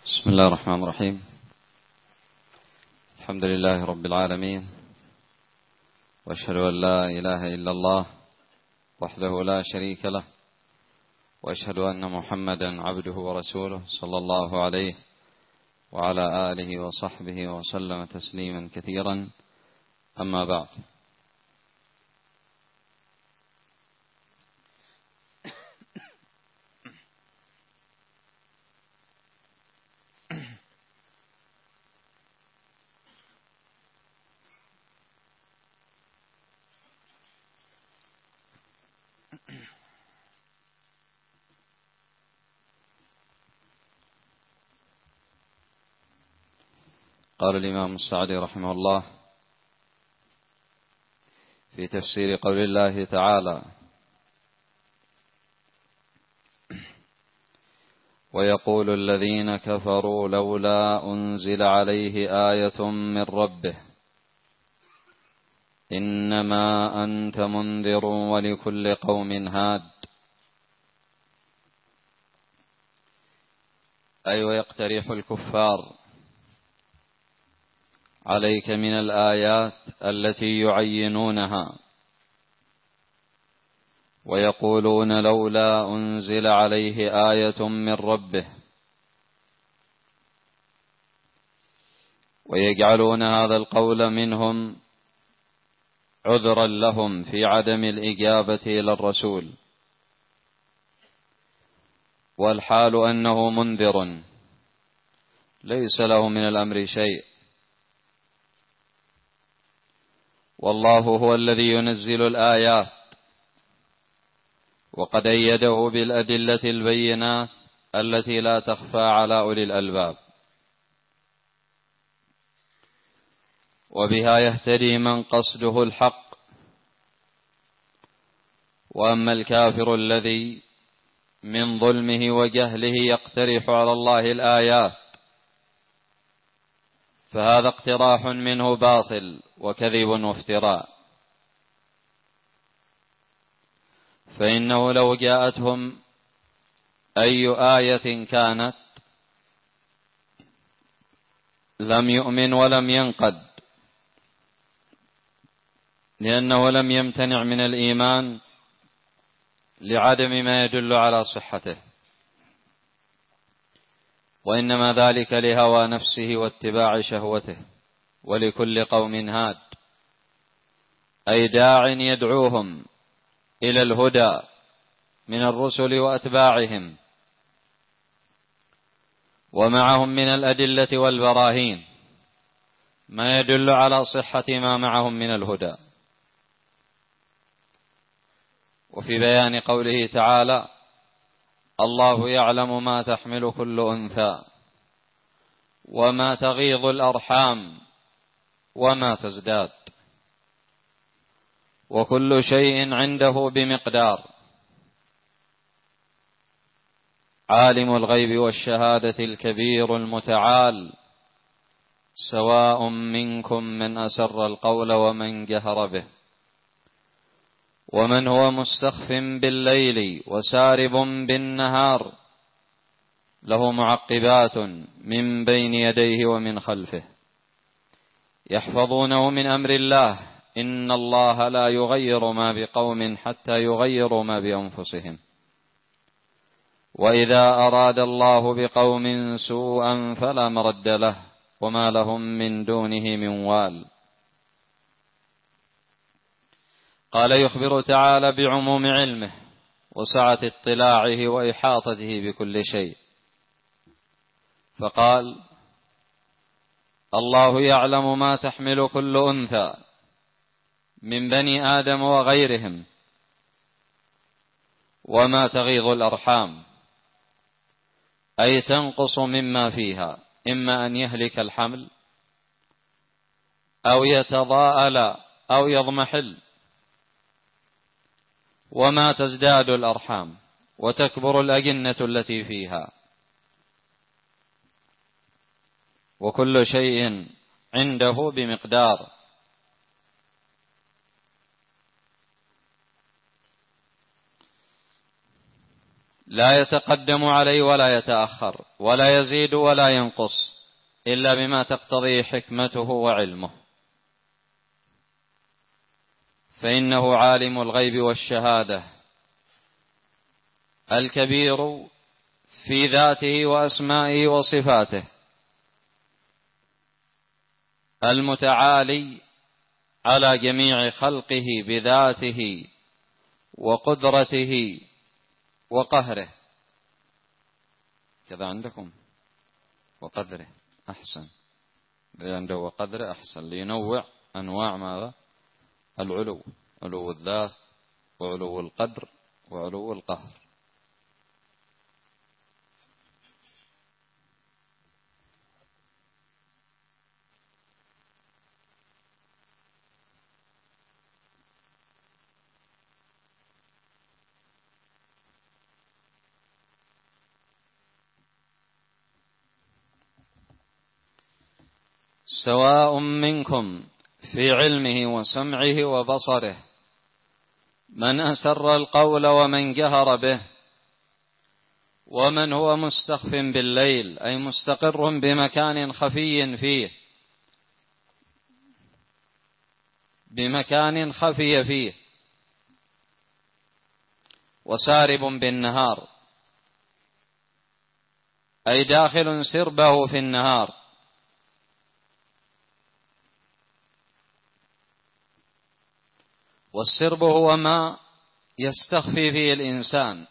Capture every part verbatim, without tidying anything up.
بسم الله الرحمن الرحيم. الحمد لله رب العالمين، وأشهد أن لا إله إلا الله وحده لا شريك له، وأشهد أن محمدا عبده ورسوله صلى الله عليه وعلى آله وصحبه وسلم تسليما كثيرا. أما بعد، قال الإمام السعدي رحمه الله في تفسير قول الله تعالى: ويقول الذين كفروا لولا أنزل عليه آية من ربه إنما أنت منذر ولكل قوم هاد. أي ويقترح الكفار عليك من الآيات التي يعينونها، ويقولون لولا أنزل عليه آية من ربه، ويجعلون هذا القول منهم عذرا لهم في عدم الإجابة إلى الرسول، والحال أنه منذر ليس له من الأمر شيء، والله هو الذي ينزل الآيات، وقد أيده بالأدلة البينات التي لا تخفى على أولي الألباب، وبها يهتدي من قصده الحق. وأما الكافر الذي من ظلمه وجهله يقترح على الله الآيات فهذا اقتراح منه باطل وكذب وافتراء، فإنه لو جاءتهم أي آية كانت لم يؤمن ولم ينقد، لأنه لم يمتنع من الإيمان لعدم ما يدل على صحته، وإنما ذلك لهوى نفسه واتباع شهوته. ولكل قوم هاد، أي داع يدعوهم إلى الهدى من الرسل وأتباعهم، ومعهم من الأدلة والبراهين ما يدل على صحة ما معهم من الهدى. وفي بيان قوله تعالى: الله يعلم ما تحمل كل أنثى وما تغيض الأرحام وما تزداد وكل شيء عنده بمقدار. عالم الغيب والشهادة الكبير المتعال، سواء منكم من أسر القول ومن جهر به ومن هو مستخف بالليل وسارب بالنهار، له معقبات من بين يديه ومن خلفه يحفظونه من أمر الله، إن الله لا يغير ما بقوم حتى يغيروا ما بأنفسهم، وإذا أراد الله بقوم سوءا فلا مرد له وما لهم من دونه من وال. قال: يخبر تعالى بعموم علمه وسعة اطلاعه وإحاطته بكل شيء، فقال: الله يعلم ما تحمل كل أنثى من بني آدم وغيرهم وما تغيض الأرحام، أي تنقص مما فيها، إما أن يهلك الحمل أو يتضاءل أو يضمحل، وما تزداد الأرحام وتكبر الأجنة التي فيها، وكل شيء عنده بمقدار. لا يتقدم عليه ولا يتأخر ولا يزيد ولا ينقص إلا بما تقتضيه حكمته وعلمه، فإنه عالم الغيب والشهادة الكبير في ذاته وأسمائه وصفاته، المتعالي على جميع خلقه بذاته وقدرته وقهره. كذا عندكم وقدره أحسن، عنده وقدره أحسن لينوع أنواع ماذا؟ العلو، علو الذات وعلو القدر وعلو القهر. سواء منكم في علمه وسمعه وبصره من أسر القول ومن جهر به، ومن هو مستخف بالليل أي مستقر بمكان خفي فيه، بمكان خفي فيه، وسارب بالنهار أي داخل سربه في النهار. والسرب هو ما يستخفي فيه الإنسان،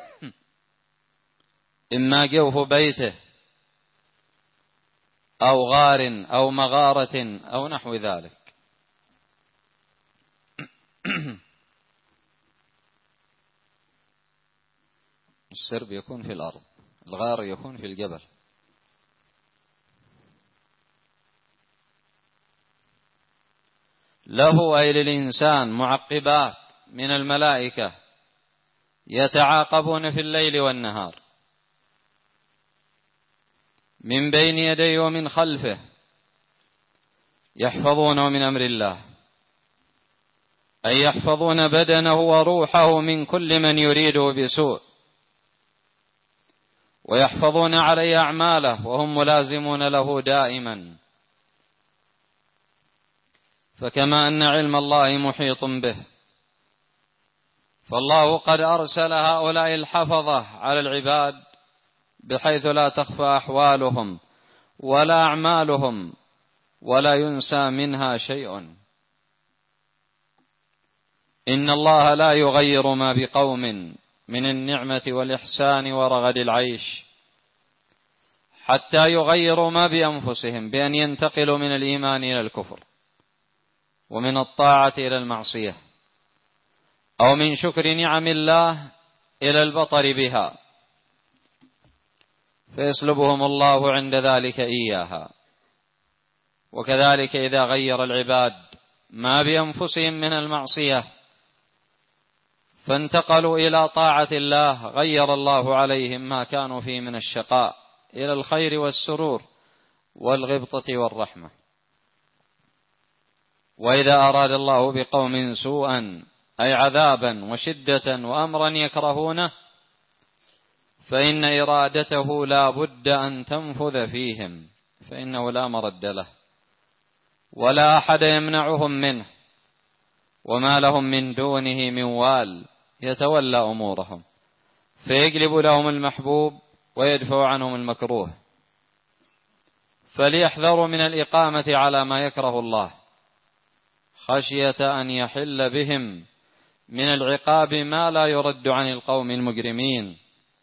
إما جوف بيته أو غار أو مغارة أو نحو ذلك. السرب يكون في الأرض، الغار يكون في الجبل. له أي للإنسان معقبات من الملائكة يتعاقبون في الليل والنهار من بين يديه ومن خلفه، يحفظونه من أمر الله، أي يحفظون بدنه وروحه من كل من يريده بسوء، ويحفظون عليه أعماله وهم ملازمون له دائما. فكما أن علم الله محيط به، فالله قد أرسل هؤلاء الحفظة على العباد بحيث لا تخفى أحوالهم ولا أعمالهم ولا ينسى منها شيء. إن الله لا يغير ما بقوم من النعمة والإحسان ورغد العيش حتى يغيروا ما بأنفسهم بأن ينتقلوا من الإيمان إلى الكفر، ومن الطاعة إلى المعصية، أو من شكر نعم الله إلى البطر بها، فيسلبهم الله عند ذلك إياها. وكذلك إذا غير العباد ما بأنفسهم من المعصية فانتقلوا إلى طاعة الله، غير الله عليهم ما كانوا فيه من الشقاء إلى الخير والسرور والغبطة والرحمة. وإذا أراد الله بقوم سوءا أي عذابا وشدة وأمرا يكرهونه فإن إرادته لا بد أن تنفذ فيهم، فإنه لا مرد له ولا أحد يمنعهم منه، وما لهم من دونه من وال يتولى أمورهم فيجلب لهم المحبوب ويدفع عنهم المكروه. فليحذروا من الإقامة على ما يكره الله خشية أن يحل بهم من العقاب ما لا يرد عن القوم المجرمين.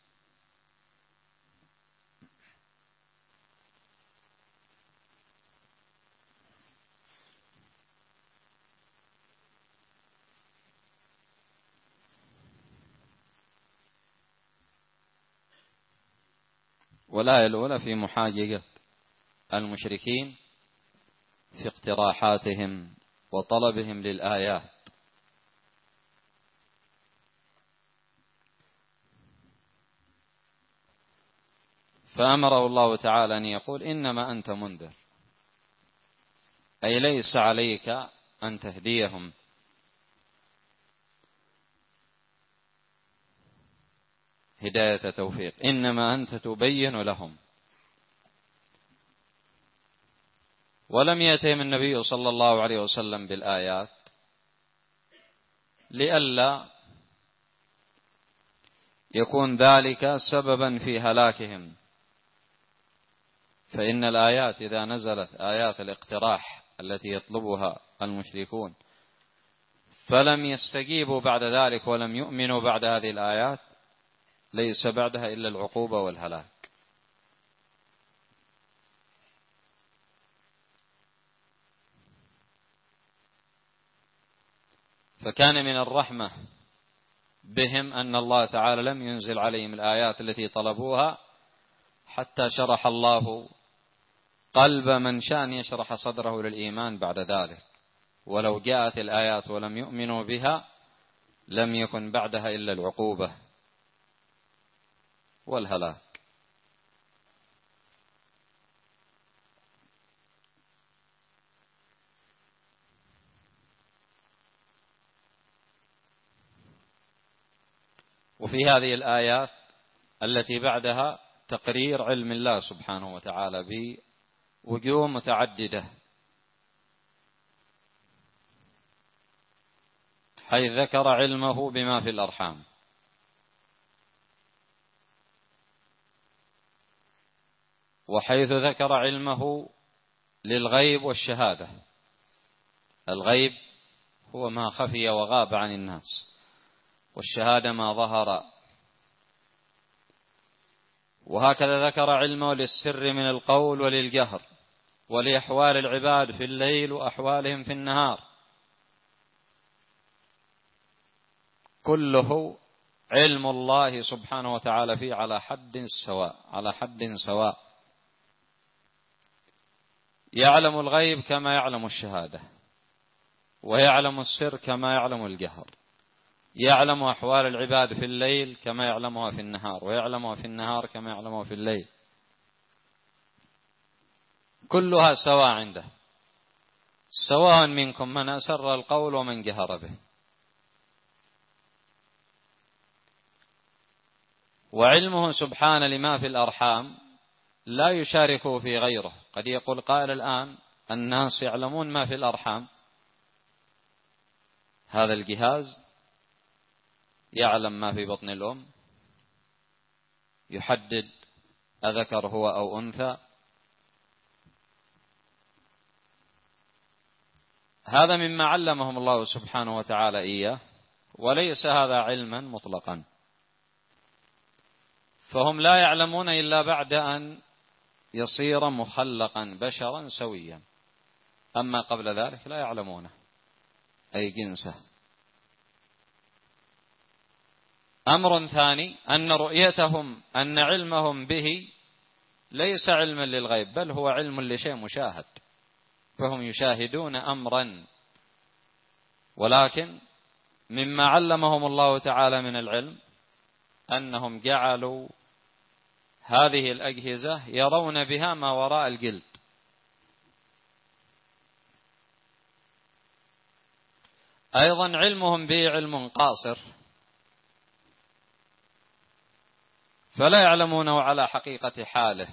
والآية الأولى في محاججة المشركين في اقتراحاتهم وطلبهم للآيات. فأمره الله تعالى أن يقول إنما أنت منذر، أي ليس عليك أن هداية توفيق، إنما أنت تبين لهم. ولم يأتهم النبي صلى الله عليه وسلم بالآيات لئلا يكون ذلك سببا في هلاكهم، فإن الآيات إذا نزلت آيات الاقتراح التي يطلبها المشركون فلم يستجيبوا بعد ذلك ولم يؤمنوا بعد هذه الآيات ليس بعدها إلا العقوبة والهلاك. فكان من الرحمة بهم أن الله تعالى لم ينزل عليهم الآيات التي طلبوها حتى شرح الله قلب من شاء أن يشرح صدره للإيمان بعد ذلك، ولو جاءت الآيات ولم يؤمنوا بها لم يكن بعدها إلا العقوبة والهلاك. وفي هذه الآيات التي بعدها تقرير علم الله سبحانه وتعالى بوجوه متعددة، حيث ذكر علمه بما في الأرحام، وحيث ذكر علمه للغيب والشهادة. الغيب هو ما خفي وغاب عن الناس، والشهادة ما ظهر. وهكذا ذكر علمه للسر من القول وللجهر، ولأحوال العباد في الليل وأحوالهم في النهار، كله علم الله سبحانه وتعالى فيه على حد سواء على حد سواء. يعلم الغيب كما يعلم الشهادة، ويعلم السر كما يعلم الجهر، يعلم أحوال العباد في الليل كما يعلمها في النهار، ويعلمها في النهار كما يعلمها في الليل، كلها سواء عنده، سواء منكم من أسر القول ومن جهر به. وعلمه سبحانه لما في الأرحام لا يشاركه في غيره. قد يقول قائل الآن الناس يعلمون ما في الأرحام، هذا الجهاز يعلم ما في بطن الأم، يحدد أذكر هو أو أنثى. هذا مما علمهم الله سبحانه وتعالى إياه، وليس هذا علما مطلقا، فهم لا يعلمون إلا بعد أن يصير مخلقا بشرا سويا، أما قبل ذلك لا يعلمونه أي جنسه. أمر ثاني أن رؤيتهم أن علمهم به ليس علما للغيب، بل هو علم لشيء مشاهد، فهم يشاهدون أمرا. ولكن مما علمهم الله تعالى من العلم أنهم جعلوا هذه الأجهزة يرون بها ما وراء الجلد، أيضا علمهم به علم قاصر، فلا يعلمونه على حقيقة حاله،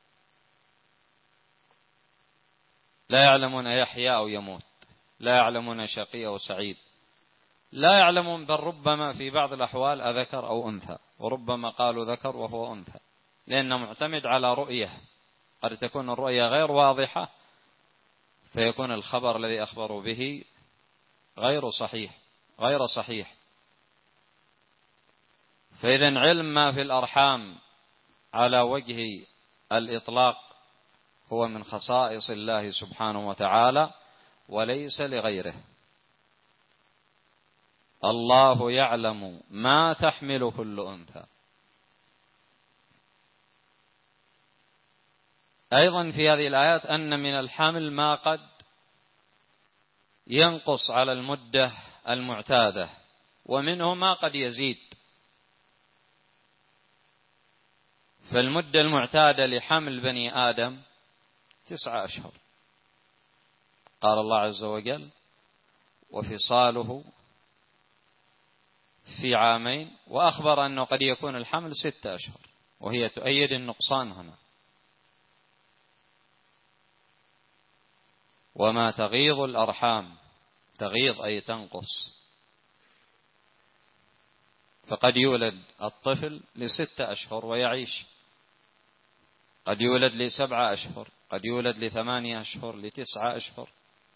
لا يعلمون يحيى أو يموت، لا يعلمون شقي أو سعيد، لا يعلمون، بل ربما في بعض الأحوال أذكر أو أنثى، وربما قالوا ذكر وهو أنثى، لأنه معتمد على رؤية، قد تكون الرؤية غير واضحة فيكون الخبر الذي أخبروا به غير صحيح غير صحيح. فإذن علم ما في الأرحام على وجه الإطلاق هو من خصائص الله سبحانه وتعالى وليس لغيره. الله يعلم ما تحمل كل أنثى. أيضا في هذه الآيات أن من الحمل ما قد ينقص على المدة المعتادة، ومنه ما قد يزيد. فالمدة المعتادة لحمل بني آدم تسعة أشهر، قال الله عز وجل: وفصاله في عامين، وأخبر أنه قد يكون الحمل ستة أشهر، وهي تؤيد النقصان هنا. وما تغيض الأرحام، تغيض أي تنقص، فقد يولد الطفل لستة أشهر ويعيش، قد يولد لسبعة أشهر، قد يولد لثمانية أشهر، لتسعة أشهر.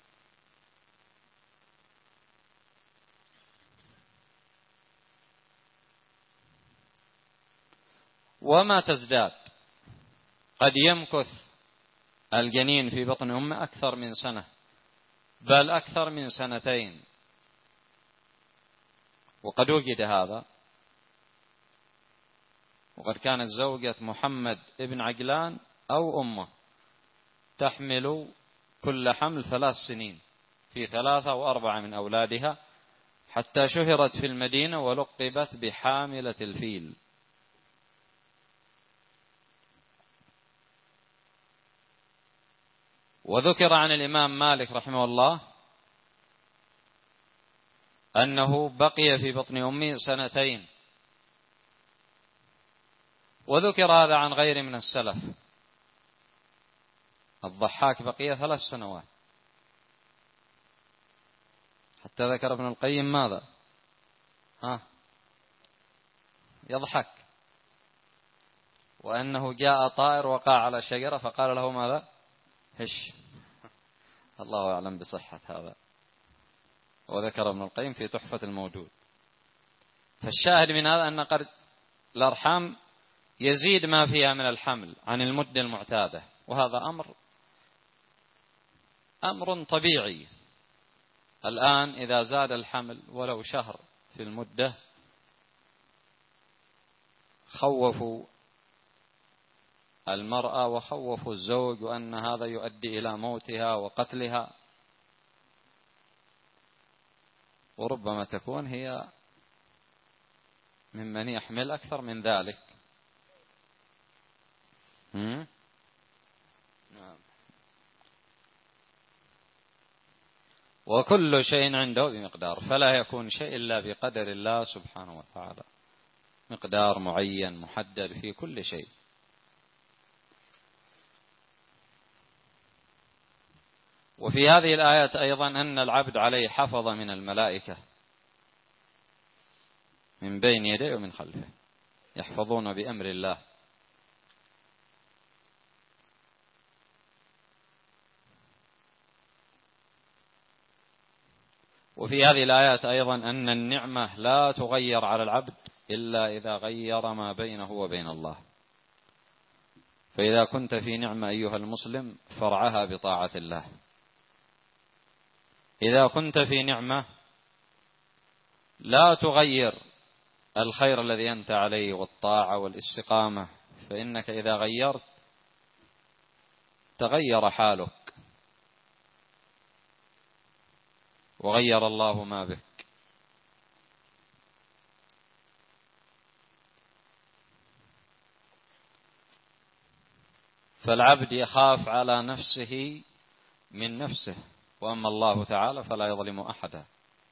وما تزداد، قد يمكث الجنين في بطن أمه أكثر من سنة، بل أكثر من سنتين. وقد وجد هذا، وقد كانت زوجة محمد ابن عجلان أو أمه تحمل كل حمل ثلاث سنين في ثلاثة وأربعة من أولادها، حتى شهرت في المدينة ولقبت بحاملة الفيل. وذكر عن الإمام مالك رحمه الله أنه بقي في بطن أمه سنتين، وذكر هذا عن غير من السلف. الضحاك بقي ثلاث سنوات، حتى ذكر ابن القيم ماذا؟ ها يضحك، وأنه جاء طائر وقع على شجرة فقال له ماذا؟ هش. الله أعلم بصحة هذا، وذكر ابن القيم في تحفة الموجود. فالشاهد من هذا أن قد الأرحام يزيد ما فيها من الحمل عن المدة المعتادة، وهذا أمر أمر طبيعي. الآن إذا زاد الحمل ولو شهر في المدة، خوفوا المرأة وخوفوا الزوج، وأن هذا يؤدي إلى موتها وقتلها، وربما تكون هي ممن يحمل أكثر من ذلك. نعم. وكل شيء عنده بمقدار، فلا يكون شيء إلا بقدر الله سبحانه وتعالى، مقدار معين محدد في كل شيء. وفي هذه الآيات أيضا أن العبد عليه حفظ من الملائكة من بين يديه ومن خلفه، يحفظون بأمر الله. وفي هذه الآيات أيضا أن النعمة لا تغير على العبد إلا إذا غير ما بينه وبين الله. فإذا كنت في نعمة أيها المسلم فرعها بطاعة الله. إذا كنت في نعمة لا تغير الخير الذي أنت عليه والطاعة والاستقامة، فإنك إذا غيرت تغير حالك وغير الله ما بك. فالعبد يخاف على نفسه من نفسه، وأما الله تعالى فلا يظلم أحدا.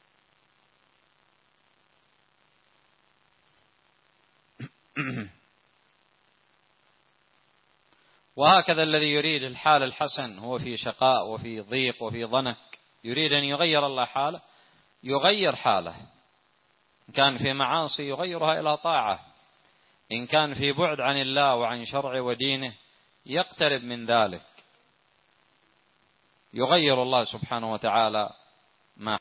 وهكذا الذي يريد الحال الحسن هو في شقاء وفي ضيق وفي ضنك، يريد أن يغير الله حاله، يغير حاله. إن كان في معاصي يغيرها إلى طاعة، إن كان في بعد عن الله وعن شرعه ودينه يقترب من ذلك، يغير الله سبحانه وتعالى